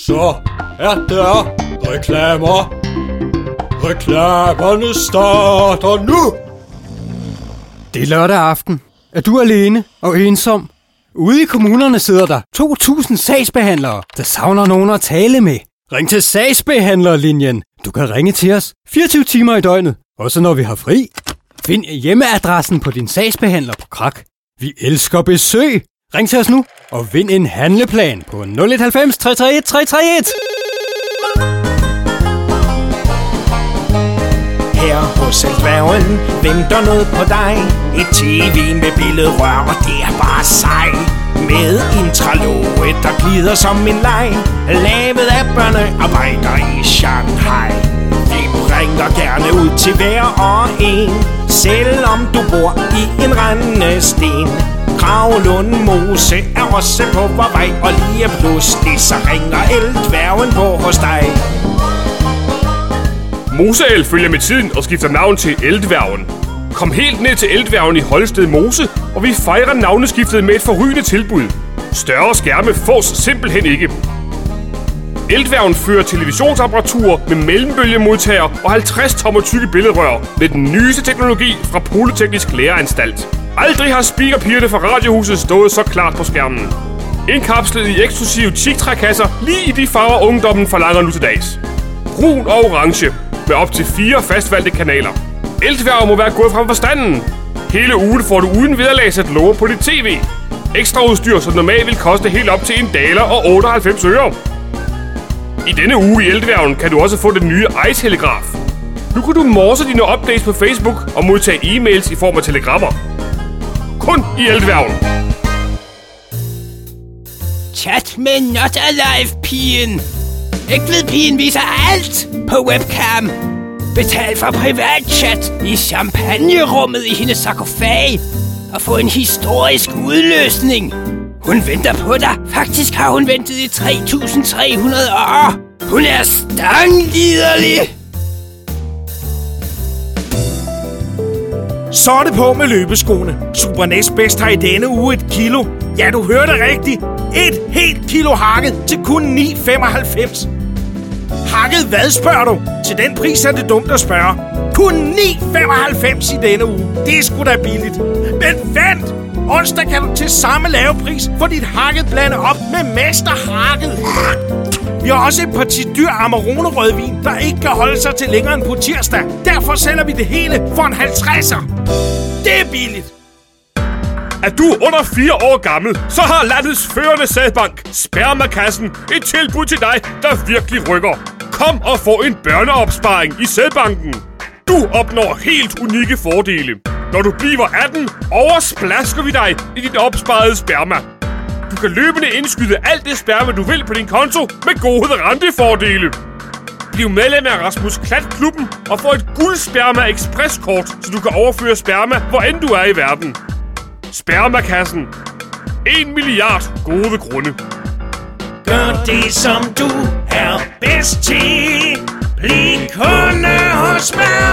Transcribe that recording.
Så er der reklamer. Reklamerne starter nu. Det er lørdag aften. Er du alene og ensom? Ude i kommunerne sidder der 2.000 sagsbehandlere, der savner nogen at tale med. Ring til sagsbehandlerlinjen. Du kan ringe til os 24 timer i døgnet, også når vi har fri. Find hjemmeadressen på din sagsbehandler på Krak. Vi elsker besøg. Ring til os nu og vind en handleplan på 0190 331 331. Her hos Eltværgen venter noget på dig. Et tv med billedrør, og det er bare sej. Med intraloge, der glider som en leg. Lavet af børnearbejder i Shanghai. Vi bringer gerne ud til hver og en, selvom du bor i en rendesten. Gravlund Mose er også på vor vej, og lige pludselig så ringer Eltværgen på hos dig. Moseel følger med tiden og skifter navn til Eltværgen. Kom helt ned til Eltværgen i Holsted Mose, og vi fejrer navneskiftet med et forrygende tilbud. Større skærme fås simpelthen ikke. Eltværgen fører televisionsapparatur med mellembølgemodtager og 50 tommer tykke billedrør med den nyeste teknologi fra Polyteknisk Læreanstalt. Aldrig har speakerpigerne fra Radiohuset stået så klart på skærmen. Indkapslet i eksklusive teaktrækasser lige i de farver ungdommen forlanger nu til dags. Brun og orange med op til 4 fastvalgte kanaler. Eltværgen må være gået frem for standen. Hele ugen får du uden vederlagsat lover på dit tv. Ekstra udstyr, som normalt vil koste helt op til $1 og 98 øre. I denne uge i Eltværgen kan du også få den nye iTelegraf. Nu kan du morse dine updates på Facebook og modtage e-mails i form af telegrammer. Kun i Eltværgen. Chat med Not Alive-pigen. Ægved-pigen viser alt på webcam. Betal for privatchat i champagnerummet i hendes sarkofag. Og få en historisk udløsning. Hun venter på dig. Faktisk har hun ventet i 3.300 år. Hun er stangliderlig. Så er det på med løbeskoene. Super Næstbedst har i denne uge 1 kilo. Ja, du hørte rigtigt. 1 helt kilo hakket til kun 9,95. Hakket hvad, spørger du? Til den pris er det dumt at spørge. Kun 9,95 i denne uge. Det er sgu da billigt. Men vent! Onsdag kan du til samme lave pris få dit hakket blandet op med mesterhakket. Vi har også et parti dyr Amarone-rødvin, der ikke kan holde sig til længere end på tirsdag. Derfor sælger vi det hele for en 50'er. Det er billigt. Er du under 4 år gammel, så har landets førende sædbank, Spermakassen, et tilbud til dig, der virkelig rykker. Kom og få en børneopsparing i sædbanken. Du opnår helt unikke fordele. Når du bliver 18, oversplasker vi dig i dit opsparede sperma. Du kan løbende indskyde alt det sperma, du vil på din konto med gode rentefordele. Bliv medlem af Rasmus Klat-klubben og få et guldsperma ekspresskort, så du kan overføre sperma, hvor end du er i verden. Spermakassen. 1 milliard gode grunde. Gør det, som du er bedst til. Bliv kunde hos mig.